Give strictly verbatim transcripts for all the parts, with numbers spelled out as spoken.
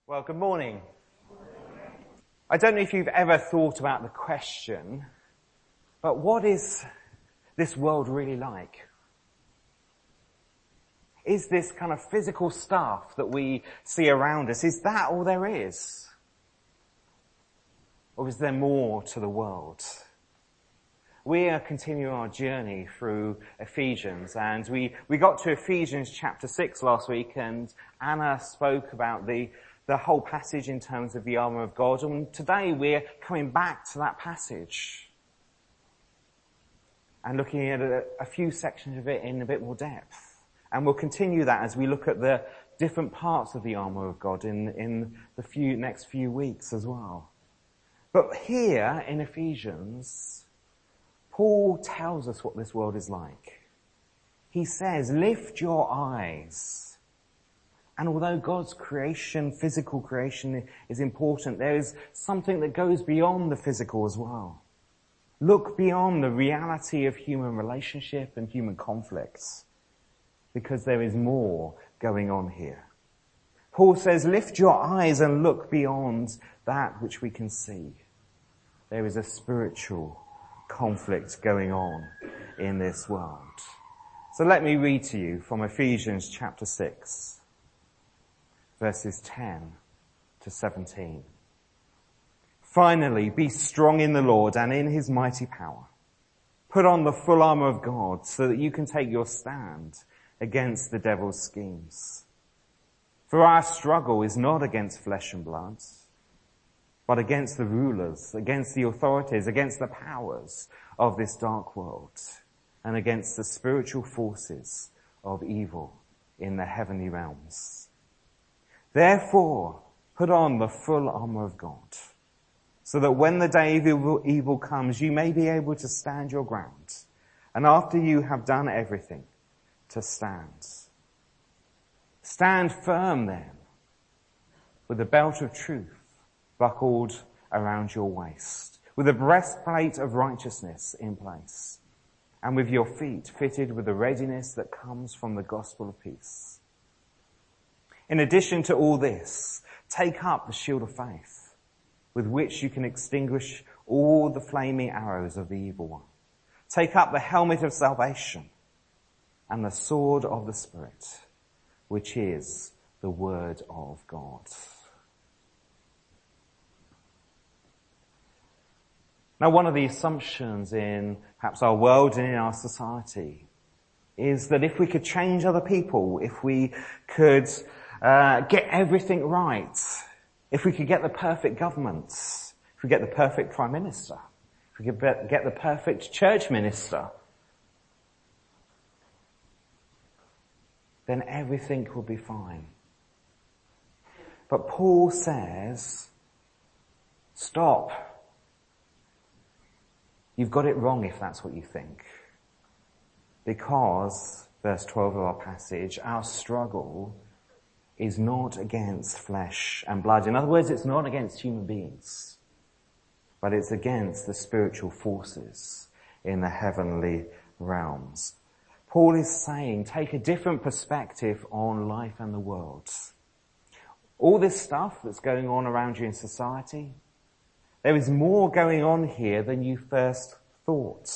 Well, good morning. I don't know if you've ever thought about the question, but what is this world really like? Is this kind of physical stuff that we see around us, is that all there is? Or is there more to the world? We are continuing our journey through Ephesians, and we, we got to Ephesians chapter six last week, and Anna spoke about the the whole passage in terms of the armour of God, and today we're coming back to that passage and looking at a, a few sections of it in a bit more depth. And we'll continue that as we look at the different parts of the armour of God in, in the few next few weeks as well. But here in Ephesians, Paul tells us what this world is like. He says, lift your eyes. And although God's creation, physical creation, is important, there is something that goes beyond the physical as well. Look beyond the reality of human relationship and human conflicts, because there is more going on here. Paul says, lift your eyes and look beyond that which we can see. There is a spiritual conflict going on in this world. So let me read to you from Ephesians chapter six. Verses ten to seventeen. Finally, be strong in the Lord and in his mighty power. Put on the full armour of God so that you can take your stand against the devil's schemes. For our struggle is not against flesh and blood, but against the rulers, against the authorities, against the powers of this dark world, and against the spiritual forces of evil in the heavenly realms. Therefore, put on the full armour of God, so that when the day of evil, evil comes, you may be able to stand your ground, and after you have done everything, to stand. Stand firm then, with the belt of truth buckled around your waist, with a breastplate of righteousness in place, and with your feet fitted with the readiness that comes from the gospel of peace. In addition to all this, take up the shield of faith, with which you can extinguish all the flaming arrows of the evil one. Take up the helmet of salvation and the sword of the Spirit, which is the word of God. Now, one of the assumptions in perhaps our world and in our society is that if we could change other people, if we could Uh, get everything right, if we could get the perfect government, if we get the perfect prime minister, if we could get the perfect church minister, then everything will be fine. But Paul says, stop. You've got it wrong if that's what you think. Because, verse twelve of our passage, our struggle is not against flesh and blood. In other words, it's not against human beings, but it's against the spiritual forces in the heavenly realms. Paul is saying, take a different perspective on life and the world. All this stuff that's going on around you in society, there is more going on here than you first thought.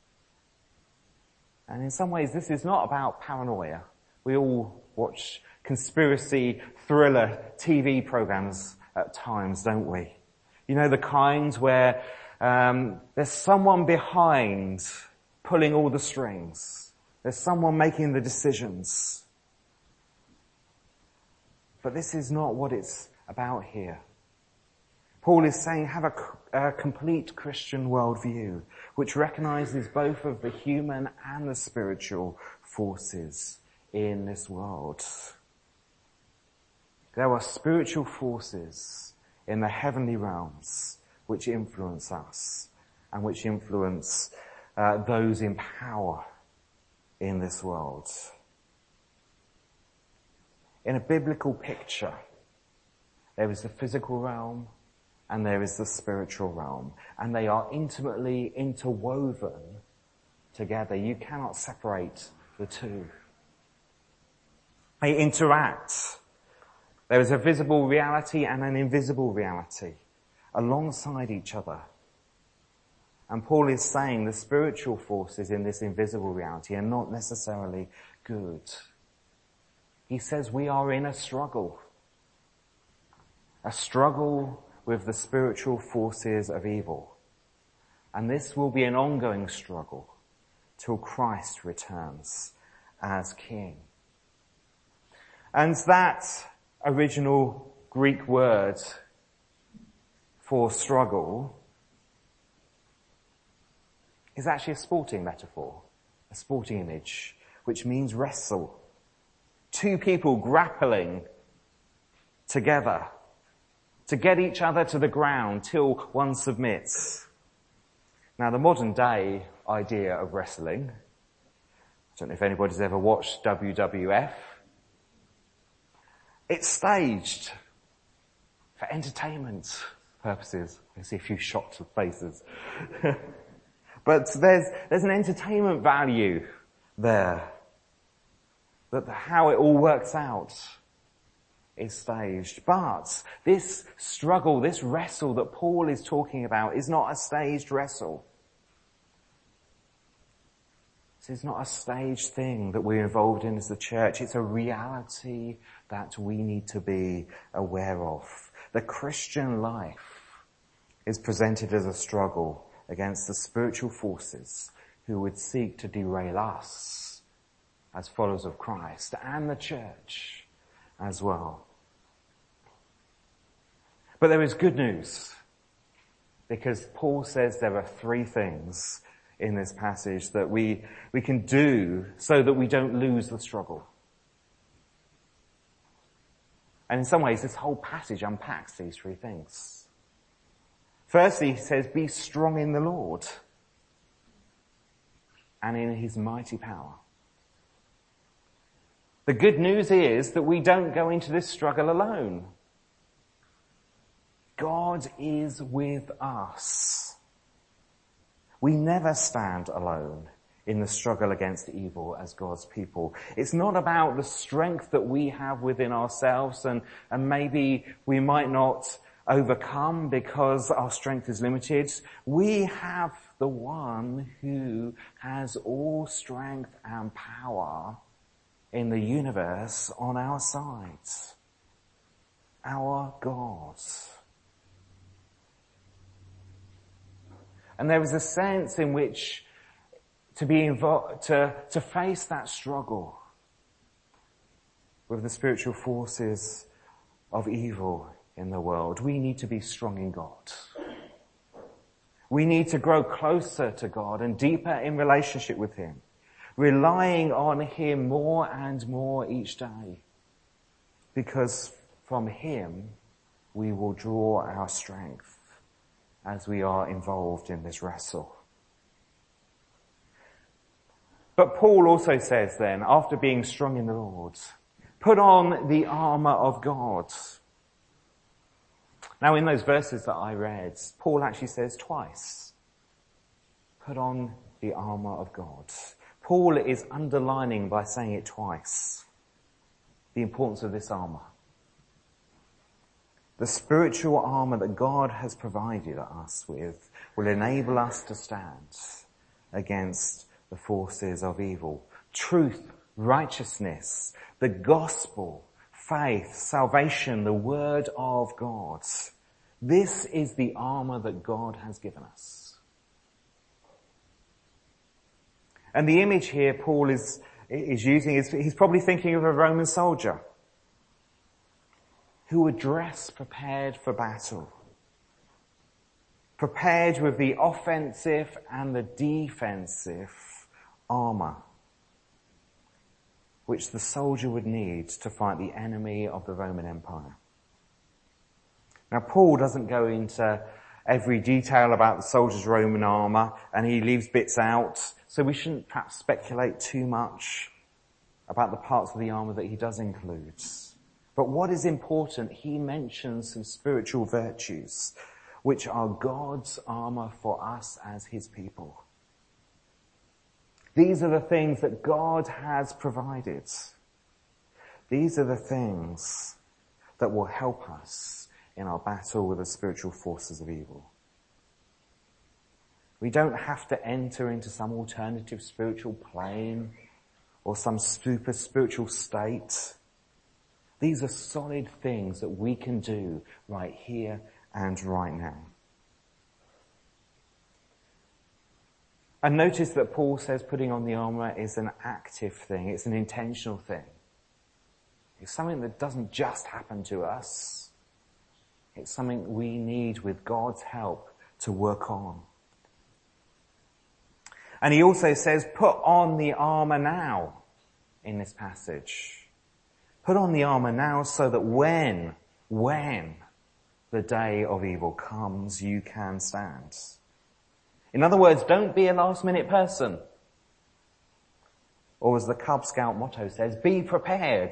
And in some ways, this is not about paranoia. We all watch conspiracy thriller T V programs at times, don't we? You know, the kinds where um, there's someone behind pulling all the strings. There's someone making the decisions. But this is not what it's about here. Paul is saying have a, a complete Christian worldview, which recognizes both of the human and the spiritual forces in this world. There are spiritual forces in the heavenly realms which influence us and which influence uh, those in power in this world. In a biblical picture, there is the physical realm and there is the spiritual realm, and they are intimately interwoven together. You cannot separate the two. They interact. There is a visible reality and an invisible reality alongside each other. And Paul is saying the spiritual forces in this invisible reality are not necessarily good. He says we are in a struggle. A struggle with the spiritual forces of evil. And this will be an ongoing struggle till Christ returns as King. And that original Greek word for struggle is actually a sporting metaphor, a sporting image, which means wrestle. Two people grappling together to get each other to the ground till one submits. Now, the modern day idea of wrestling, I don't know if anybody's ever watched W W F, it's staged for entertainment purposes. I see a few shots of faces. But there's, there's an entertainment value there. That the, how it all works out is staged. But this struggle, this wrestle that Paul is talking about is not a staged wrestle. This is not a staged thing that we're involved in as the church. It's a reality that we need to be aware of. The Christian life is presented as a struggle against the spiritual forces who would seek to derail us as followers of Christ and the church as well. But there is good news, because Paul says there are three things in this passage that we, we can do so that we don't lose the struggle. And in some ways, this whole passage unpacks these three things. Firstly, he says, be strong in the Lord and in his mighty power. The good news is that we don't go into this struggle alone. God is with us. We never stand alone in the struggle against evil as God's people. It's not about the strength that we have within ourselves, and, and maybe we might not overcome because our strength is limited. We have the one who has all strength and power in the universe on our side. Our God. And there is a sense in which to be involved, to, to face that struggle with the spiritual forces of evil in the world, we need to be strong in God. We need to grow closer to God and deeper in relationship with him, relying on him more and more each day, because from him we will draw our strength as we are involved in this wrestle. But Paul also says then, after being strong in the Lord, put on the armour of God. Now, in those verses that I read, Paul actually says twice, put on the armour of God. Paul is underlining by saying it twice the importance of this armour. The spiritual armour that God has provided us with will enable us to stand against the forces of evil. Truth, righteousness, the gospel, faith, salvation, the word of God. This is the armour that God has given us. And the image here Paul is, is using is, he's probably thinking of a Roman soldier who were dressed prepared for battle, prepared with the offensive and the defensive armour which the soldier would need to fight the enemy of the Roman Empire. Now, Paul doesn't go into every detail about the soldier's Roman armour, and he leaves bits out, so we shouldn't perhaps speculate too much about the parts of the armour that he does include. But what is important, he mentions some spiritual virtues, which are God's armour for us as his people. These are the things that God has provided. These are the things that will help us in our battle with the spiritual forces of evil. We don't have to enter into some alternative spiritual plane or some super spiritual state. These are solid things that we can do right here and right now. And notice that Paul says putting on the armour is an active thing. It's an intentional thing. It's something that doesn't just happen to us. It's something we need, with God's help, to work on. And he also says, put on the armour now in this passage. Put on the armour now so that when, when the day of evil comes, you can stand. In other words, don't be a last minute person. Or as the Cub Scout motto says, be prepared.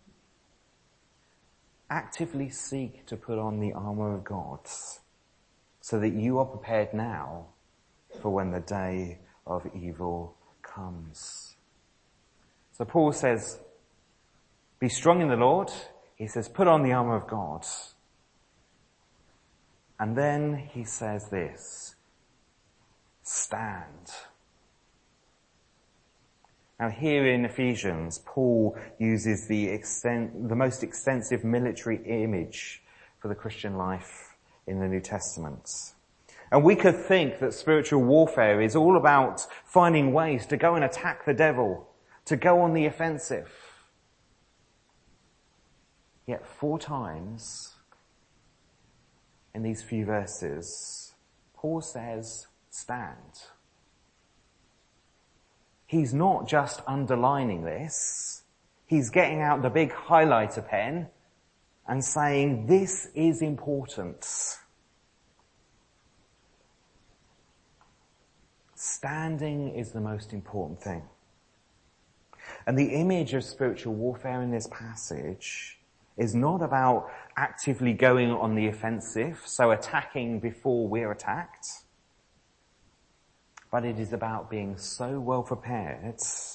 Actively seek to put on the armour of God so that you are prepared now for when the day of evil comes. So Paul says, be strong in the Lord. He says, put on the armour of God. And then he says this, stand. Now here in Ephesians, Paul uses the extent, the most extensive military image for the Christian life in the New Testament. And we could think that spiritual warfare is all about finding ways to go and attack the devil, to go on the offensive. Yet four times in these few verses, Paul says, stand. He's not just underlining this. He's getting out the big highlighter pen and saying, this is important. Standing is the most important thing. And the image of spiritual warfare in this passage is not about actively going on the offensive, so attacking before we're attacked. But it is about being so well prepared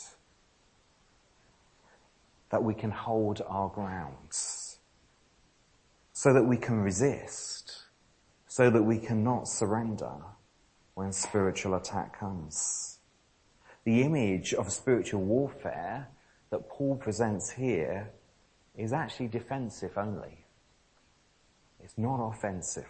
that we can hold our grounds, so that we can resist, so that we cannot surrender when spiritual attack comes. The image of spiritual warfare that Paul presents here is actually defensive only. It's not offensive.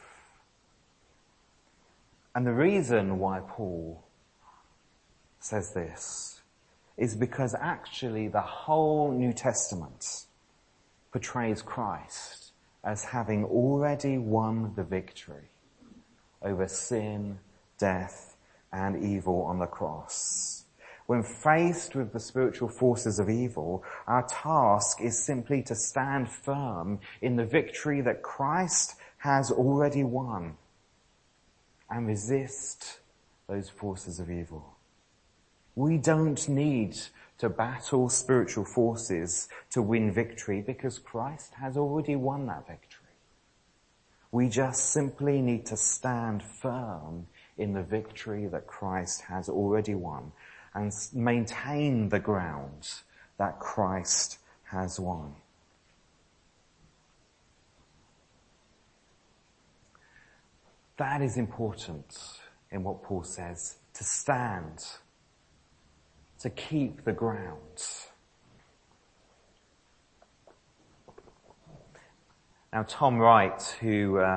And the reason why Paul says this is because actually the whole New Testament portrays Christ as having already won the victory over sin, death, and evil on the cross. When faced with the spiritual forces of evil, our task is simply to stand firm in the victory that Christ has already won and resist those forces of evil. We don't need to battle spiritual forces to win victory because Christ has already won that victory. We just simply need to stand firm in the victory that Christ has already won and maintain the ground that Christ has won. That is important in what Paul says, to stand, to keep the ground. Now, Tom Wright, who uh,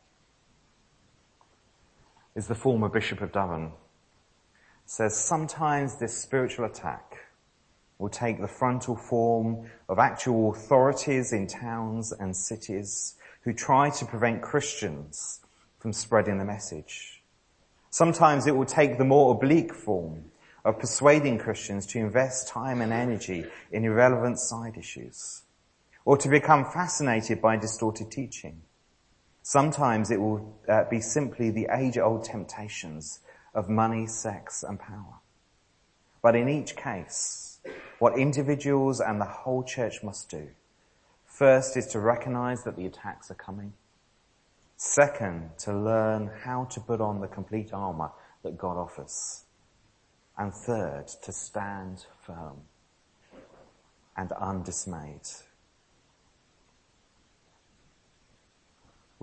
is the former Bishop of Durham, says sometimes this spiritual attack will take the frontal form of actual authorities in towns and cities who try to prevent Christians from spreading the message. Sometimes it will take the more oblique form of persuading Christians to invest time and energy in irrelevant side issues, or to become fascinated by distorted teaching. Sometimes it will uh, be simply the age-old temptations of money, sex, and power. But in each case, what individuals and the whole church must do, first is to recognize that the attacks are coming. Second, to learn how to put on the complete armor that God offers. And third, to stand firm and undismayed.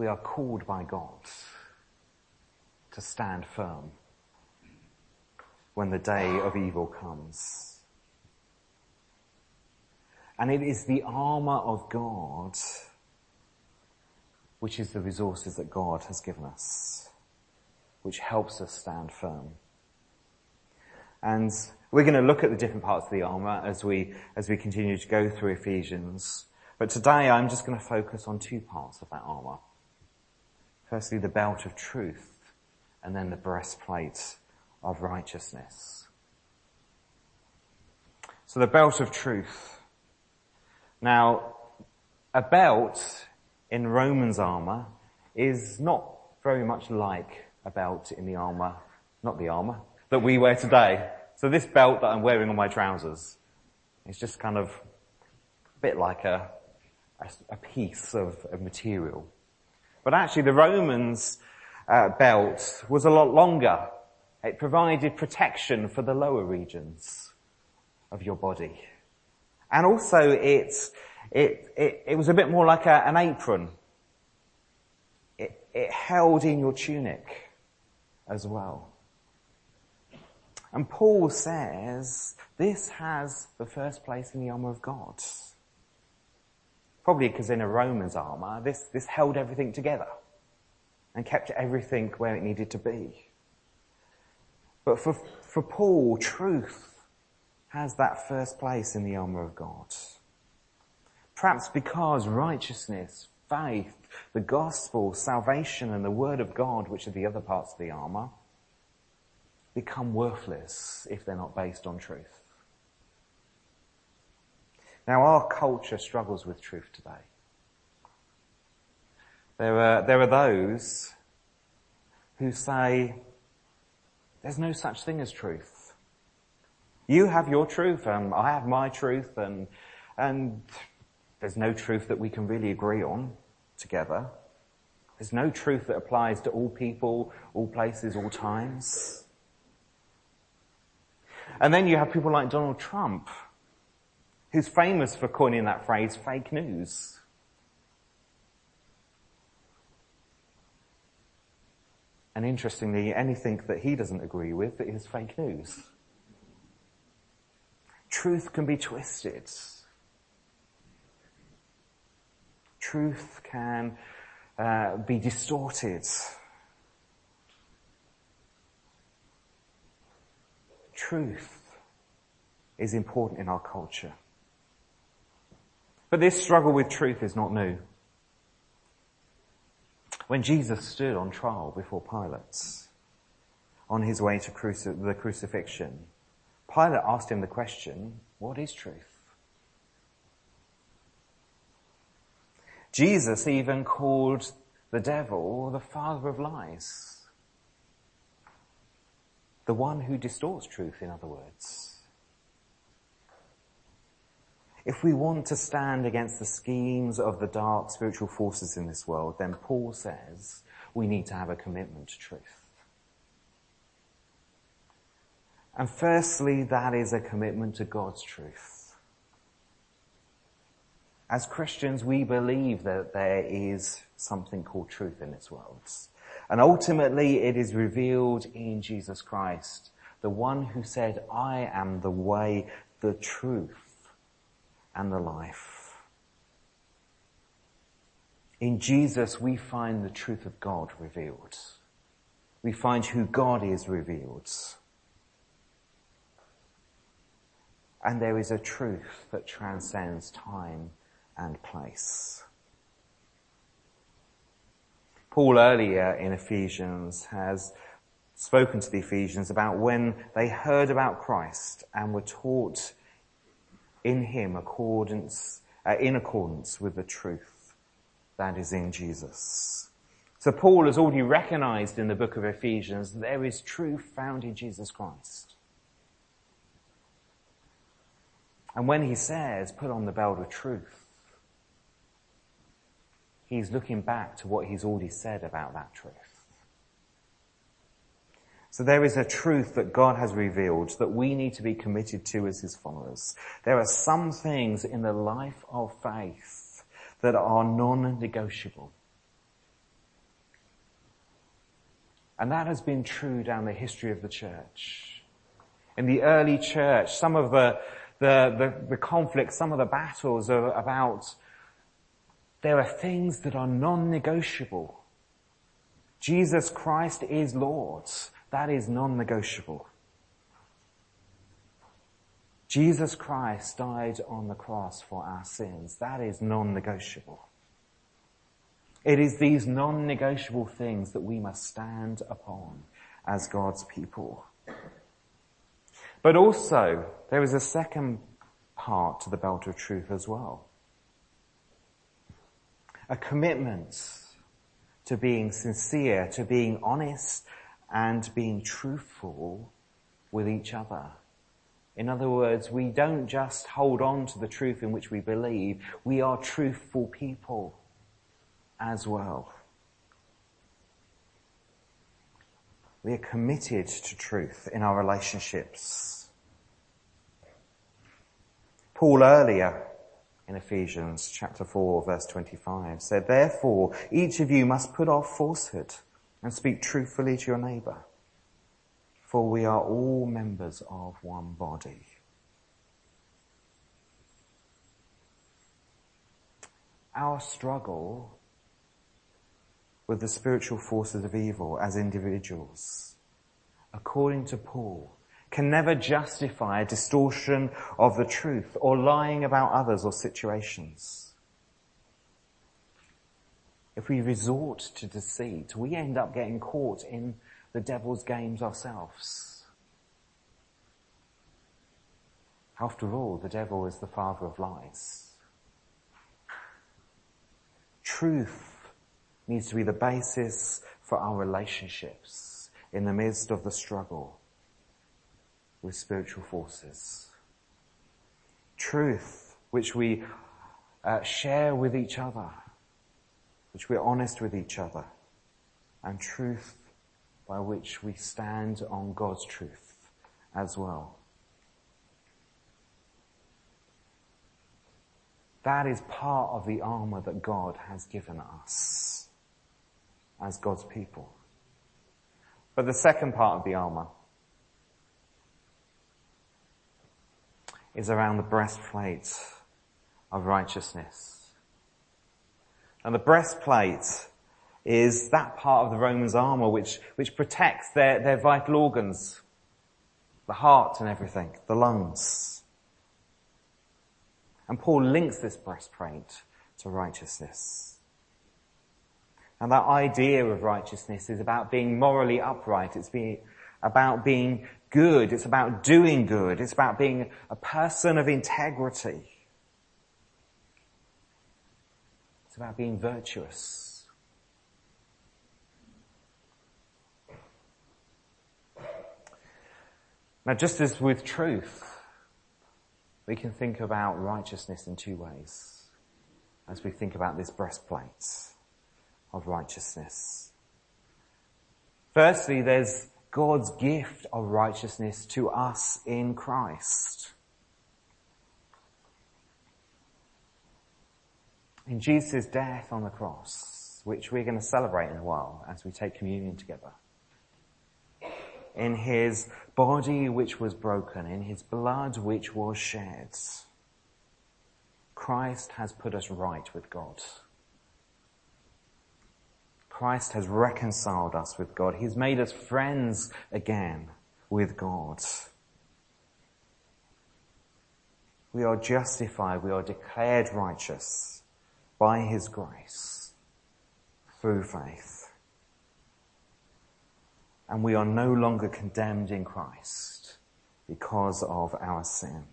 we are called by God to stand firm when the day of evil comes. And it is the armour of God which is the resources that God has given us, which helps us stand firm. And we're going to look at the different parts of the armour as we as we continue to go through Ephesians. But today I'm just going to focus on two parts of that armour. Firstly, the belt of truth, and then the breastplate of righteousness. So the belt of truth. Now, a belt in Romans armour is not very much like a belt in the armour, not the armour, that we wear today. So this belt that I'm wearing on my trousers is just kind of a bit like a, a, a piece of, of material. But actually the Romans uh, belt was a lot longer. It provided protection for the lower regions of your body. And also it, it, it, it was a bit more like a, an apron. It, it held in your tunic as well. And Paul says this has the first place in the armour of God. Probably because in a Roman's armour, this, this held everything together and kept everything where it needed to be. But for, for Paul, truth has that first place in the armour of God. Perhaps because righteousness, faith, the gospel, salvation and the word of God, which are the other parts of the armour, become worthless if they're not based on truth. Now our culture struggles with truth today. There are, there are those who say, there's no such thing as truth. You have your truth, and I have my truth, and, and there's no truth that we can really agree on together. There's no truth that applies to all people, all places, all times. And then you have people like Donald Trump, who's famous for coining that phrase, fake news. And interestingly, anything that he doesn't agree with is fake news. Truth can be twisted. Truth can uh, be distorted. Truth is important in our culture. But this struggle with truth is not new. When Jesus stood on trial before Pilate, on his way to cruci- the crucifixion, Pilate asked him the question, what is truth? Jesus even called the devil the father of lies. The one who distorts truth, in other words. If we want to stand against the schemes of the dark spiritual forces in this world, then Paul says we need to have a commitment to truth. And firstly, that is a commitment to God's truth. As Christians, we believe that there is something called truth in this world. And ultimately, it is revealed in Jesus Christ, the one who said, I am the way, the truth, and the life. In Jesus, we find the truth of God revealed. We find who God is revealed. And there is a truth that transcends time and place. Paul earlier in Ephesians has spoken to the Ephesians about when they heard about Christ and were taught in him accordance, uh, in accordance with the truth that is in Jesus. So Paul has already recognized in the book of Ephesians that there is truth found in Jesus Christ. And when he says, put on the belt of truth, he's looking back to what he's already said about that truth. So there is a truth that God has revealed that we need to be committed to as his followers. There are some things in the life of faith that are non-negotiable. And that has been true down the history of the church. In the early church, some of the, the, the, the conflicts, some of the battles are about, there are things that are non-negotiable. Jesus Christ is Lord. That is non-negotiable. Jesus Christ died on the cross for our sins. That is non-negotiable. It is these non-negotiable things that we must stand upon as God's people. But also, there is a second part to the belt of truth as well. A commitment to being sincere, to being honest, and being truthful with each other. In other words, we don't just hold on to the truth in which we believe. We are truthful people as well. We are committed to truth in our relationships. Paul earlier in Ephesians chapter four verse twenty-five said, "Therefore each of you must put off falsehood and speak truthfully to your neighbour. For we are all members of one body." Our struggle with the spiritual forces of evil as individuals, according to Paul, can never justify a distortion of the truth or lying about others or situations. If we resort to deceit, we end up getting caught in the devil's games ourselves. After all, the devil is the father of lies. Truth needs to be the basis for our relationships in the midst of the struggle with spiritual forces. Truth which we uh, share with each other, which we're honest with each other, and truth by which we stand on God's truth as well. That is part of the armour that God has given us as God's people. But the second part of the armour is around the breastplate of righteousness. And the breastplate is that part of the Romans' armour which, which protects their, their vital organs, the heart and everything, the lungs. And Paul links this breastplate to righteousness. And that idea of righteousness is about being morally upright. It's being, about being good. It's about doing good. It's about being a person of integrity. It's about being virtuous. Now, just as with truth, we can think about righteousness in two ways as we think about this breastplate of righteousness. Firstly, there's God's gift of righteousness to us in Christ. In Jesus' death on the cross, which we're going to celebrate in a while as we take communion together, in his body which was broken, in his blood which was shed, Christ has put us right with God. Christ has reconciled us with God. He's made us friends again with God. We are justified, we are declared righteous by his grace through faith. And we are no longer condemned in Christ because of our sin.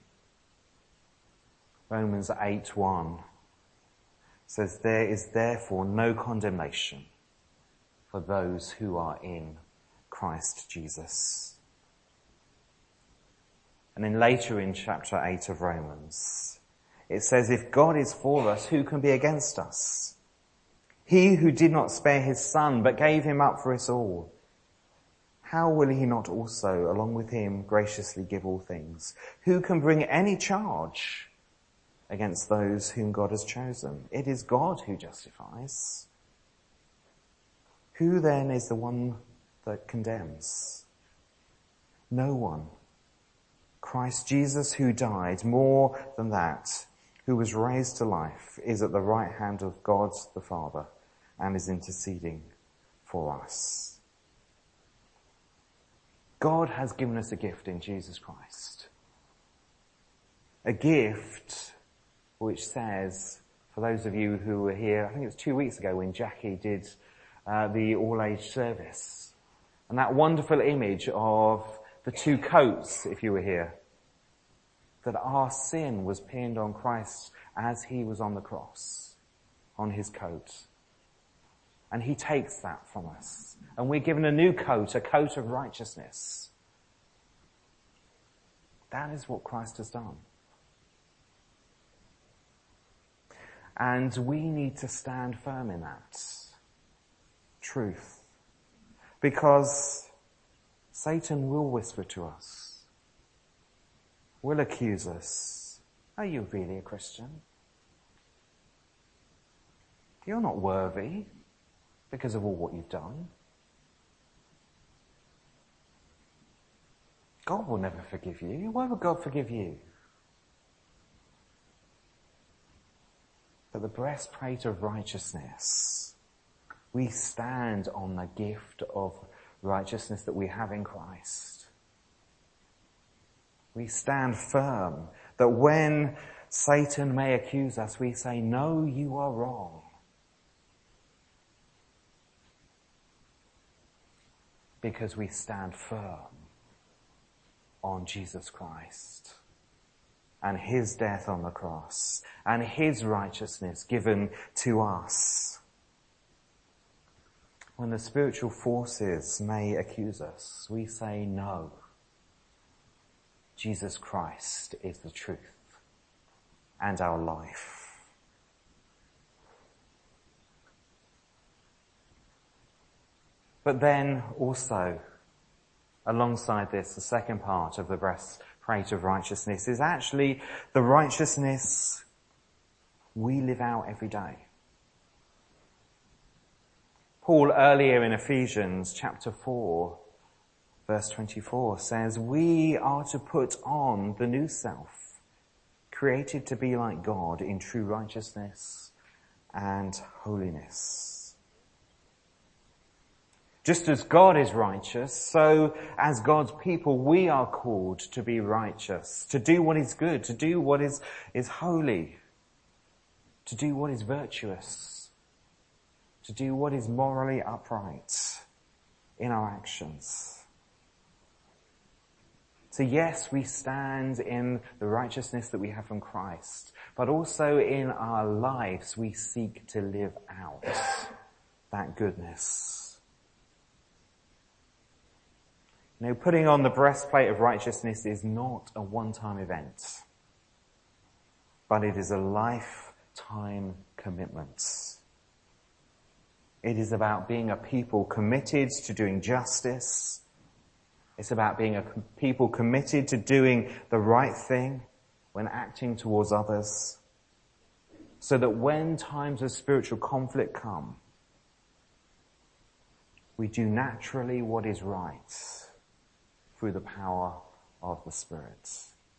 Romans eight one says, "There is therefore no condemnation for those who are in Christ Jesus." And then later in chapter eight of Romans, it says, "If God is for us, who can be against us? He who did not spare his son, but gave him up for us all, how will he not also, along with him, graciously give all things? Who can bring any charge against those whom God has chosen? It is God who justifies. Who then is the one that condemns. No one. Christ Jesus, who died, more than that, who was raised to life, is at the right hand of God the Father and is interceding for us. God has given us a gift in Jesus Christ. A gift which says, for those of you who were here, I think it was two weeks ago when Jackie did uh, the all-age service, and that wonderful image of the two coats, if you were here, that our sin was pinned on Christ as he was on the cross, on his coat. And he takes that from us. And we're given a new coat, a coat of righteousness. That is what Christ has done. And we need to stand firm in that truth. Because Satan will whisper to us, will accuse us. Are you really a Christian? You're not worthy because of all what you've done. God will never forgive you. Why would God forgive you? But the breastplate of righteousness, we stand on the gift of righteousness that we have in Christ. We stand firm that when Satan may accuse us, we say, no, you are wrong. Because we stand firm on Jesus Christ and his death on the cross and his righteousness given to us. When the spiritual forces may accuse us, we say no. Jesus Christ is the truth and our life. But then also, alongside this, the second part of the breastplate of righteousness is actually the righteousness we live out every day. Paul earlier in Ephesians chapter four, verse twenty-four says, we are to put on the new self, created to be like God in true righteousness and holiness. Just as God is righteous, so as God's people, we are called to be righteous, to do what is good, to do what is, is holy, to do what is virtuous, to do what is morally upright in our actions. So yes, we stand in the righteousness that we have from Christ, but also in our lives we seek to live out that goodness. You know, putting on the breastplate of righteousness is not a one-time event, but it is a lifetime commitment. It is about being a people committed to doing justice. It's about being a people committed to doing the right thing when acting towards others, so that when times of spiritual conflict come, we do naturally what is right through the power of the Spirit.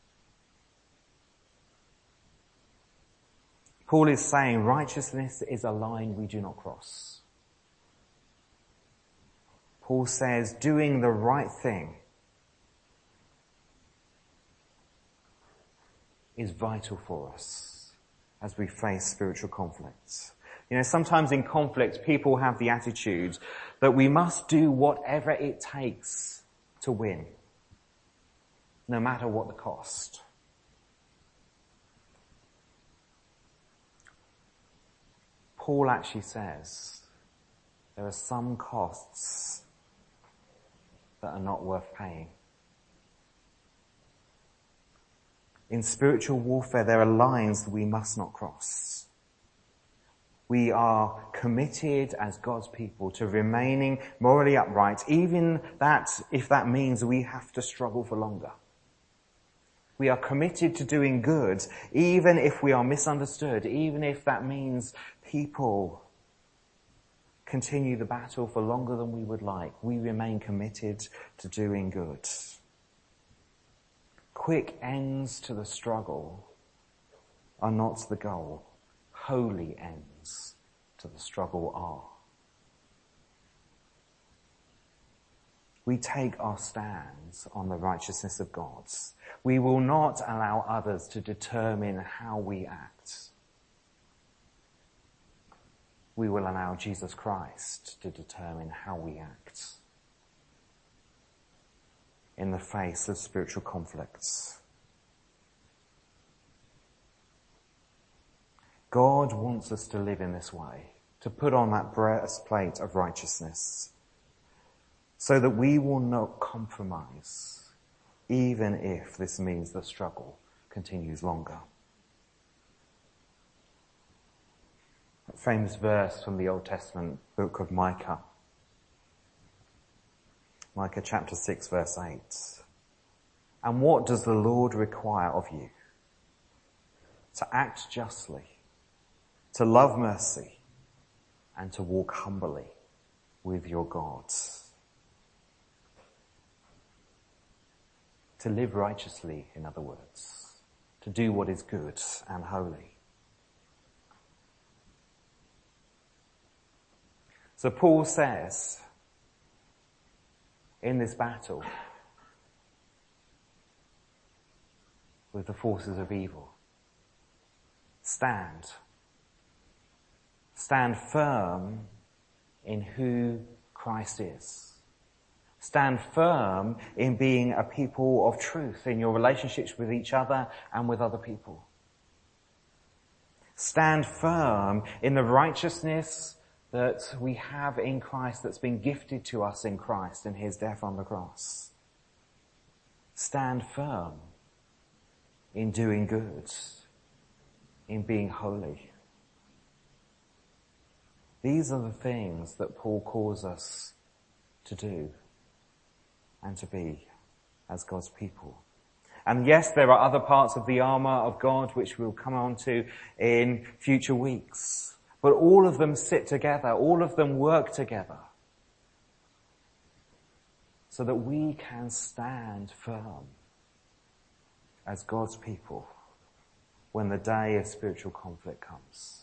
Paul is saying righteousness is a line we do not cross. Paul says doing the right thing is vital for us as we face spiritual conflicts. You know, sometimes in conflict, people have the attitude that we must do whatever it takes to win, no matter what the cost. Paul actually says there are some costs that are not worth paying. In spiritual warfare, there are lines that we must not cross. We are committed as God's people to remaining morally upright, even that if that means we have to struggle for longer. We are committed to doing good, even if we are misunderstood, even if that means people continue the battle for longer than we would like. We remain committed to doing good. Quick ends to the struggle are not the goal. Holy ends to the struggle are. We take our stands on the righteousness of God. We will not allow others to determine how we act. We will allow Jesus Christ to determine how we act in the face of spiritual conflicts. God wants us to live in this way, to put on that breastplate of righteousness, so that we will not compromise, even if this means the struggle continues longer. A famous verse from the Old Testament book of Micah. Micah chapter six verse eight. And what does the Lord require of you? To act justly, to love mercy, and to walk humbly with your God. To live righteously, in other words. To do what is good and holy. So Paul says, in this battle with the forces of evil, stand. Stand firm in who Christ is. Stand firm in being a people of truth in your relationships with each other and with other people. Stand firm in the righteousness that we have in Christ, that's been gifted to us in Christ and his death on the cross. Stand firm in doing good, in being holy. These are the things that Paul calls us to do and to be as God's people. And yes, there are other parts of the armour of God which we'll come on to in future weeks. But all of them sit together, all of them work together, so that we can stand firm as God's people when the day of spiritual conflict comes.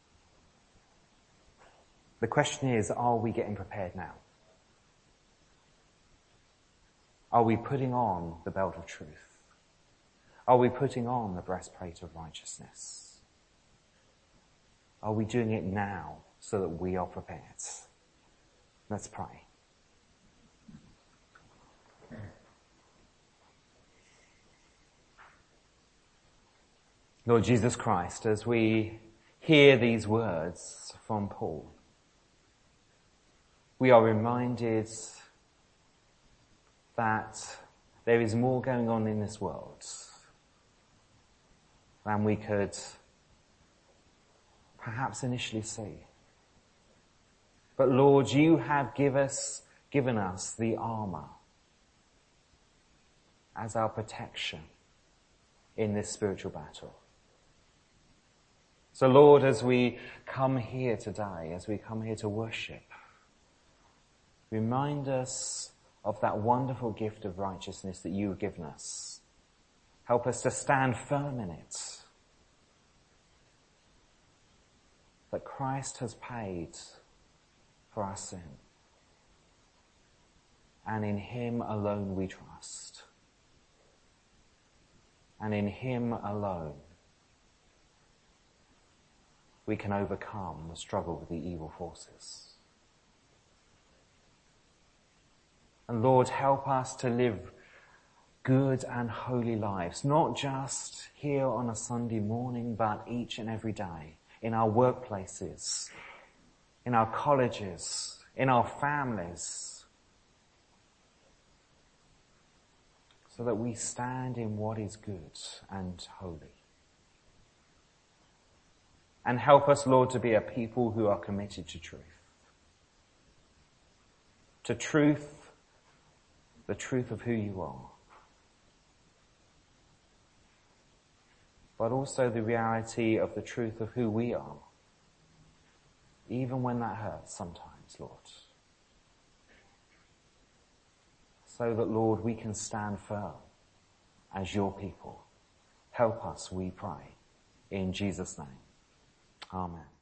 The question is, are we getting prepared now? Are we putting on the belt of truth? Are we putting on the breastplate of righteousness? Are we doing it now so that we are prepared? Let's pray. Lord Jesus Christ, as we hear these words from Paul, we are reminded that there is more going on in this world than we could perhaps initially see. But Lord, you have give us, given us the armour as our protection in this spiritual battle. So Lord, as we come here today, as we come here to worship, remind us of that wonderful gift of righteousness that you have given us. Help us to stand firm in it. That Christ has paid for our sin. And in him alone we trust. And in him alone we can overcome the struggle with the evil forces. And Lord, help us to live good and holy lives, not just here on a Sunday morning, but each and every day, in our workplaces, in our colleges, in our families, so that we stand in what is good and holy. And help us, Lord, to be a people who are committed to truth. To truth, the truth of who you are. But also the reality of the truth of who we are. Even when that hurts sometimes. times, Lord. So that, Lord, we can stand firm as your people. Help us, we pray. In Jesus' name. Amen.